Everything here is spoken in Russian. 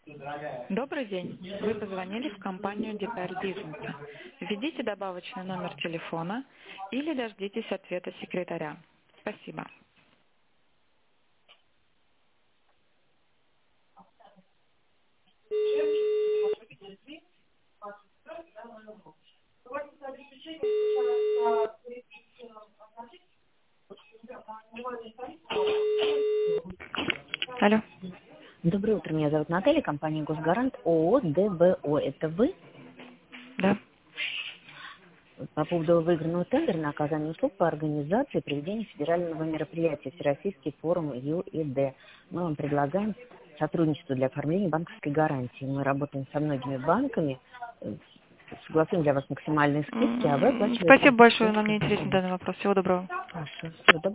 Добрый день. Вы позвонили в компанию DPR Business. Введите добавочный номер телефона или дождитесь ответа секретаря. Спасибо. Алло. Доброе утро, меня зовут Наталья, компания «Госгарант», ООО «ДБО». Это вы? Да. По поводу выигранного тендера на оказание услуг по организации и проведению федерального мероприятия «Всероссийский форум ЮИД». Мы вам предлагаем сотрудничество для оформления банковской гарантии. Мы работаем со многими банками, согласуем для вас максимальные скидки, а вы оплачиваете... Спасибо большое, нам не интересен данный вопрос. Всего доброго. Хорошо, всего доброго.